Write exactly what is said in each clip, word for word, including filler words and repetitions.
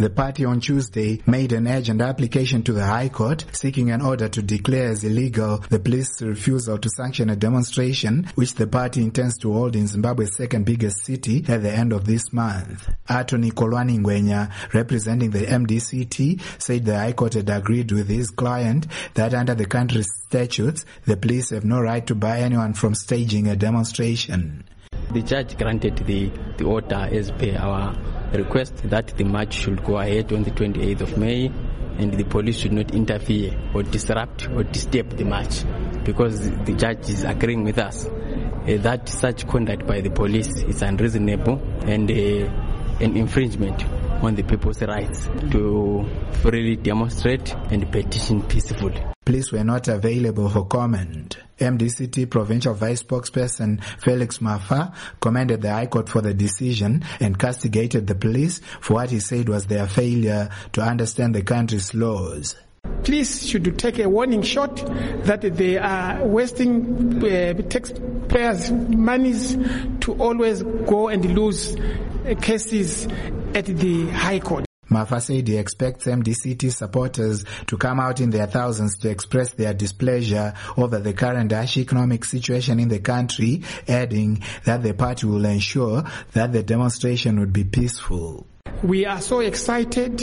The party on Tuesday made an urgent application to the High Court seeking an order to declare as illegal the police's refusal to sanction a demonstration which the party intends to hold in Zimbabwe's second biggest city at the end of this month. Attorney Kolwani Ngwenya, representing the M D C T, said the High Court had agreed with his client that under the country's statutes, the police have no right to bar anyone from staging a demonstration. The judge granted the, the order as per our request that the march should go ahead on the twenty-eighth of May and the police should not interfere or disrupt or disturb the march, because the judge is agreeing with us uh, that such conduct by the police is unreasonable and uh, an infringement on the people's rights to freely demonstrate and petition peacefully. Police were not available for comment. M D C T Provincial Vice Spokesperson Felix Mafa commended the High Court for the decision and castigated the police for what he said was their failure to understand the country's laws. Police should take a warning shot that they are wasting uh, taxpayers' monies to always go and lose uh, cases at the High Court. Mafa said he expects M D C T supporters to come out in their thousands to express their displeasure over the current harsh economic situation in the country, adding that the party will ensure that the demonstration would be peaceful. We are so excited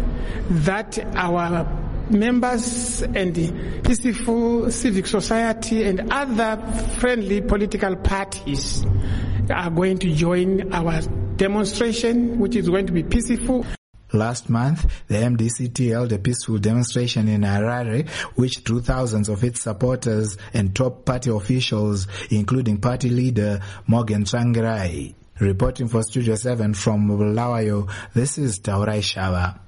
that our members and the peaceful civic society and other friendly political parties are going to join our demonstration, which is going to be peaceful. Last month, the M D C T held a peaceful demonstration in Harare, which drew thousands of its supporters and top party officials, including party leader Morgan Tsvangirai. Reporting for Studio seven from Bulawayo, this is Taurai Shava.